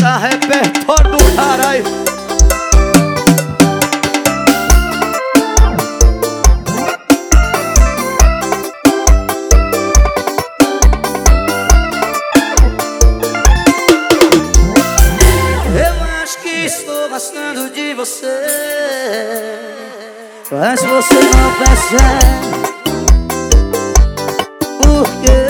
Essa repertório do caralho. Eu acho que estou gostando de você, mas você não percebe. Por quê?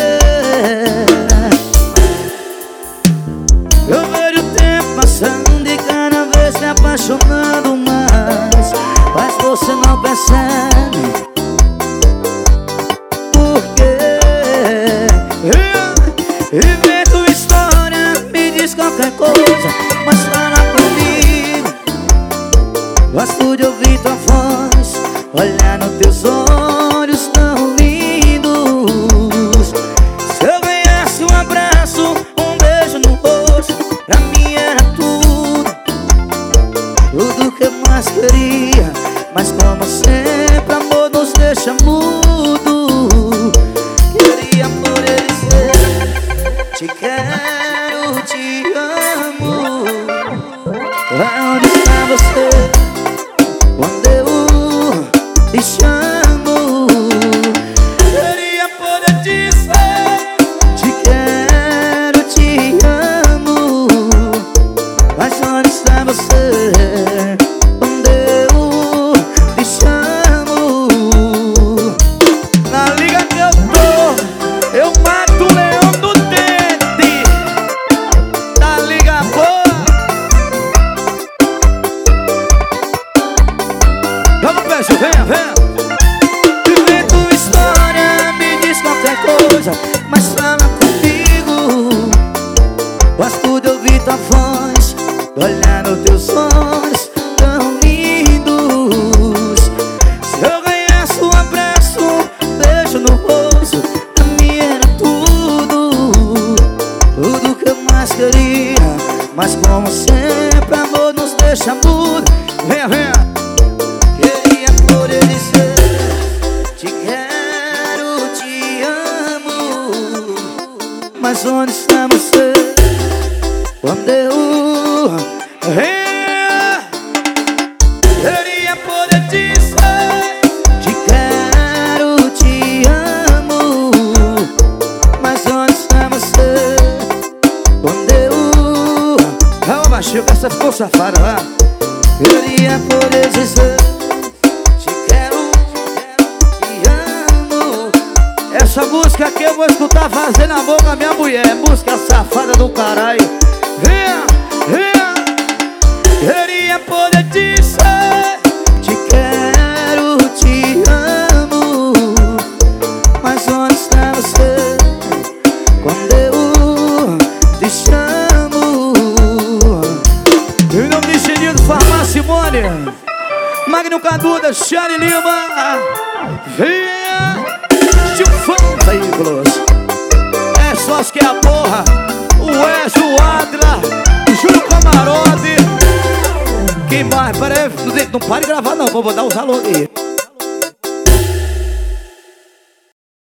Eu vejo o tempo passando e cada vez me apaixonando mais, mas você não percebe. Por quê? Invento história, me diz qualquer coisa, mas fala comigo. Gosto de ouvir tua voz, olhar nos teus olhos tão lindos. Se eu ganhasse um abraço, um beijo no rosto, pra mim era tudo, tudo que eu mais queria. Mas como sempre, amor nos deixa mudo. Queria poder dizer: te quero, te amo. Onde está você quando eu te chamo? Queria poder dizer: te quero, te amo. Mas onde está você quando eu te chamo? Na liga que eu tô, eu mato o leão do dente. Tá liga, boa. Vamos, peixe, venha, venha. Invento história, me diz qualquer coisa, mas fala comigo. Gosto de ouvir tua voz, olhar nos teus olhos tão lindos. Se eu ganhasse um abraço, um beijo no rosto, pra mim era tudo, tudo que eu mais queria. Mas como sempre, amor nos deixa mudo. Venha, venha. Queria poder dizer: te quero, te amo. Mas onde está você quando eu Venha. queria poder dizer: te quero, te amo. Mas onde está você quando eu Calma, baixinho, que essa ficou safada lá. queria poder dizer: te quero, te amo. Essa música aqui eu vou escutar fazendo amor com a minha mulher. Música safada do caralho. Venha, venha. Queria poder dizer: te quero, te amo. Mas onde está você quando eu te chamo? Em nome de Genildo, Farmácia Simone, Magno Caduda, Xane Lima. Venha. Tio Veículos. É só os que é a porra. O Ezio, o Adla, o Júlio Camarote. Quem mais? Pera aí, não para de gravar não, vou dar os alô aqui.